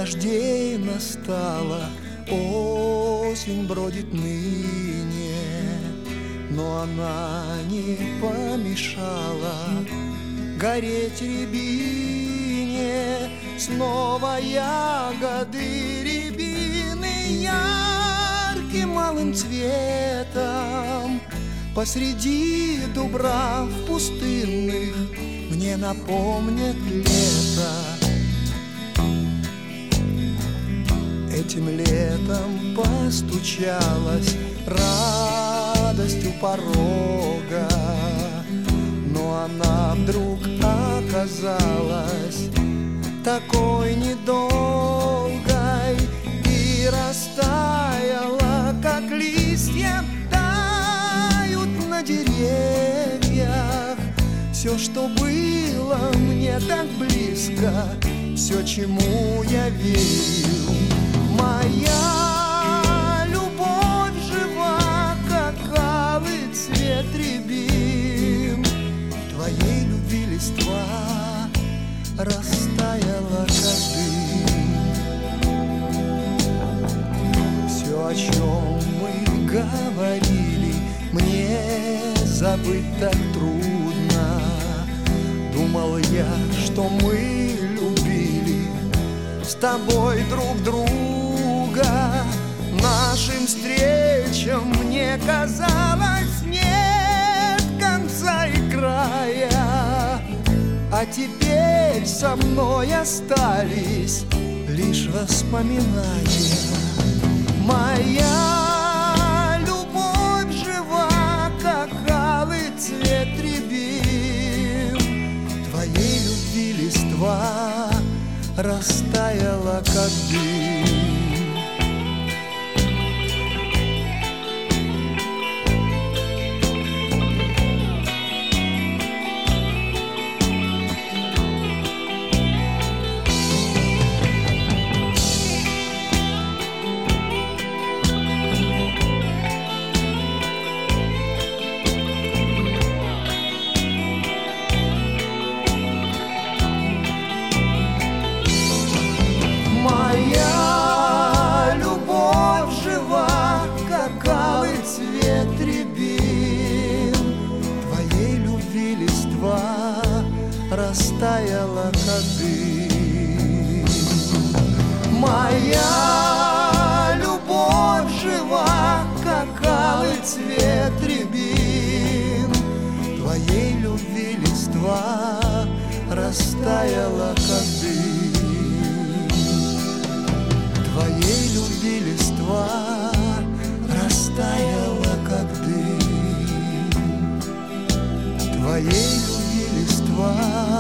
дождей настала, осень бродит ныне, но она не помешала гореть рябине. Снова ягоды рябины ярким малым цветом посреди дубрав пустынных мне напомнят лето. Этим летом постучалась радость у порога, но она вдруг оказалась такой недолгой и растаяла, как листья тают на деревьях. Все, что было мне так близко, все, чему я верил. Моя любовь жива, как алый цвет рябин. Твоей любви листва растаяла, как дым. Все, о чем мы говорили, мне забыть так трудно. Думал я, что мы любили с тобой друг друга. Нашим встречам мне казалось нет конца и края, а теперь со мной остались лишь воспоминания. Моя любовь жива, как алый цвет рябин. Твоей любви листва растаяла, как дым. Моя любовь жива, как алый цвет рябин. Твоей любви листва растаяла, как дым. Моя любовь жива, как алый цвет рябин. Твоей любви листва растаяла, как дым. Твоей любви листва растаяла, как дым. Твоей любви листва